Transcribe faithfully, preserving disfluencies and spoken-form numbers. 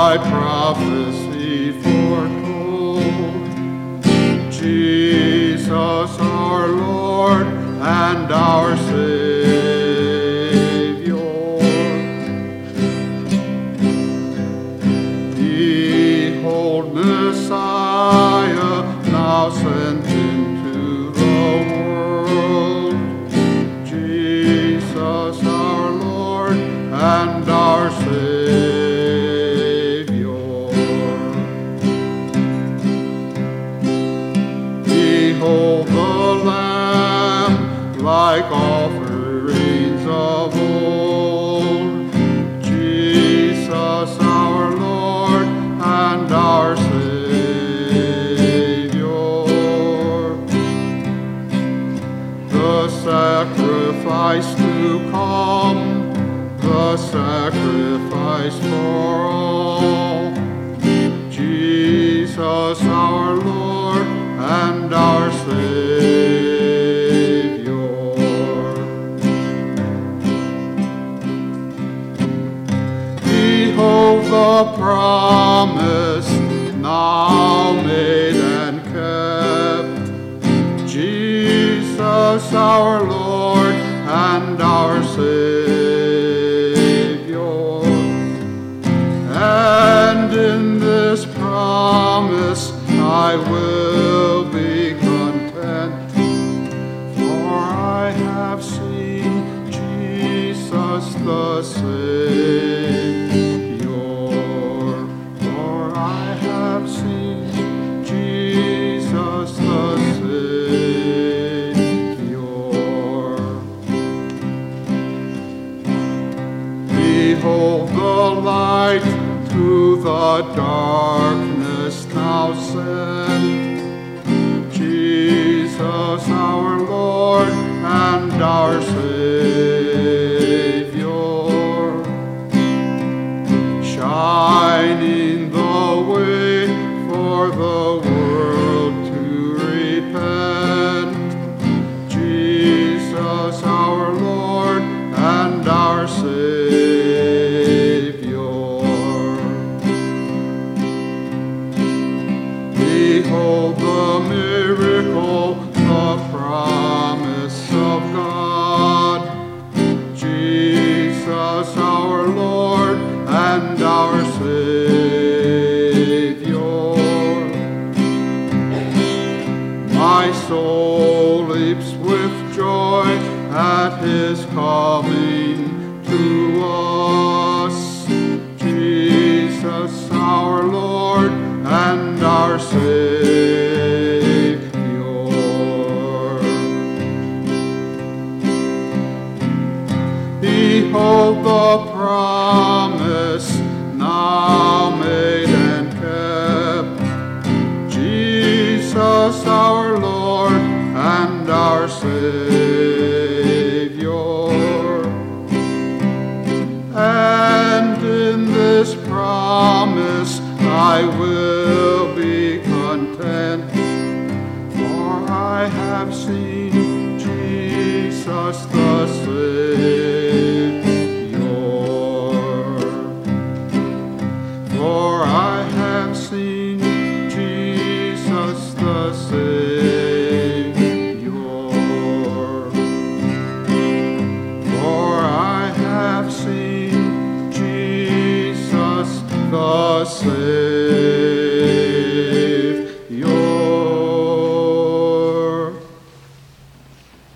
by prophecy foretold. Jesus our Lord and our Savior. Behold, Messiah now sent into the world. Jesus our Lord and our Savior. Behold the Lamb, like offerings of old. Jesus our Lord and our Savior. The sacrifice to come, the sacrifice for all. Jesus our Lord and our Savior. Behold the promise now made and kept. Jesus our Lord and our Savior. And in this promise I will be content, for I have seen Jesus the Savior. For I have seen Jesus the Savior. Behold the light to the darkness now sent. Jesus our Lord and our Savior. Shining the way for the world to repent. Jesus our Lord and our Savior. Behold the miracle, the promise of God. Jesus our Lord and our Savior. My soul leaps with joy at his coming to us. Jesus our Lord and our Savior. Behold the promise now made and kept. Jesus our Lord and our Savior. And in this promise I will be content, for I have seen Jesus the Savior. For I have seen Jesus the Savior. For I have seen Jesus the Savior.